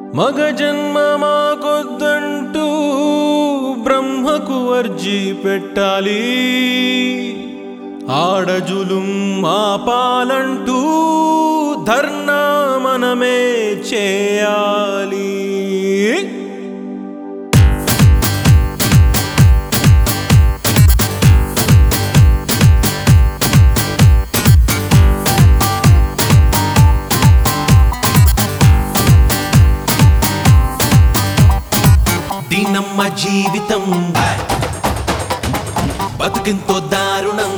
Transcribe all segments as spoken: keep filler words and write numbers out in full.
మగ జన్మ మాకొద్దంటూ బ్రహ్మకు అర్జీ పెట్టాలి. ఆడజులుం ఆపాలంటూ ధర్నా మనమే చేయాలి. దీనమ్మ జీవితం బతుకెంతో దారుణం.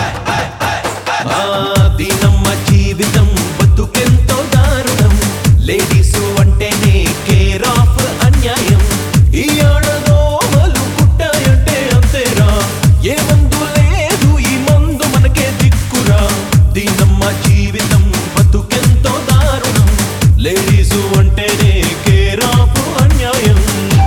దీనమ్మ జీవితం బతుకెంతో దారుణం. లేడీసు అంటేనే కేర్ ఆఫ్ అన్యాయం. ఈ ఆడదోమలు పుట్టాయంటే అంతేరా, ఏ మందు లేదు ఈ మందు మనకే దిక్కురా. దీనమ్మ జీవితం బతుకెంతో దారుణం. లేడీసు అంటేనే కేర్ ఆఫ్ అన్యాయం.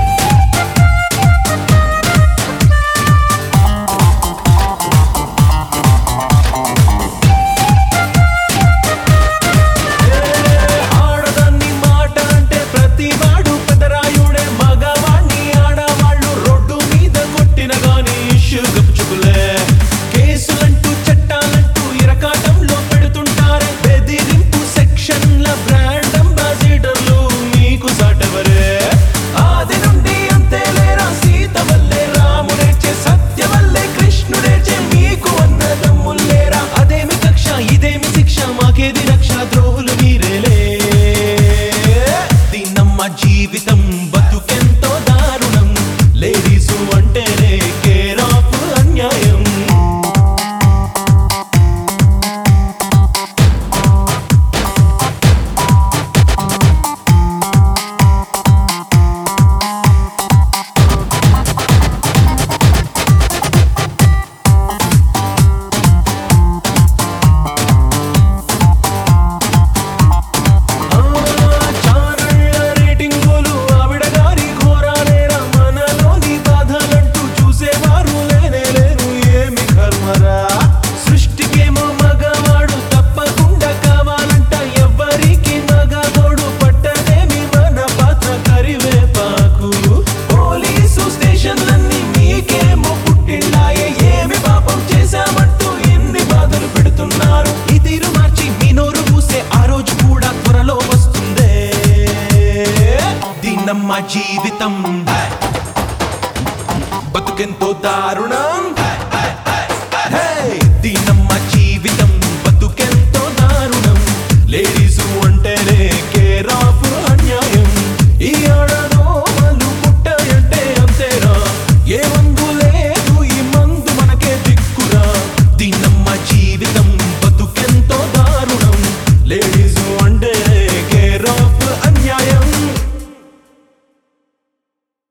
జీవితం బతుకెంతో దారుణం. లేడీసు అంటేనే కేర్ ఆఫ్ అన్యాయం. దీనమ్మ జీవితం బతుకెంతో దారుణం. దీనమ్మ జీవితం బతుకెంతో దారుణం. లేడీసు అంటేనే కేర్ ఆఫ్